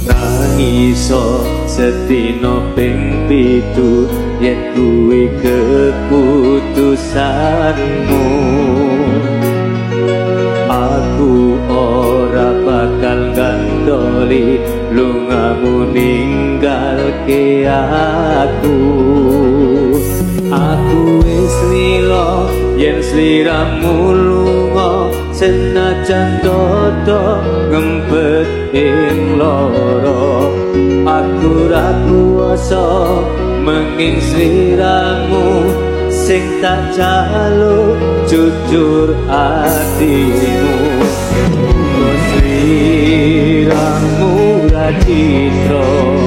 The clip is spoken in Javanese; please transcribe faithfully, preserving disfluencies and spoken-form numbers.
iso setino ping pitu yen kuwi keputusanmu aku ora bakal gandoli lungamu ninggalke aku aku wis lilo yen sliramu lunga senajan dodo ngempet ing loro aku ra kuwasa menging sliramu sing tak jaluk jujur atimu sliramu ra citra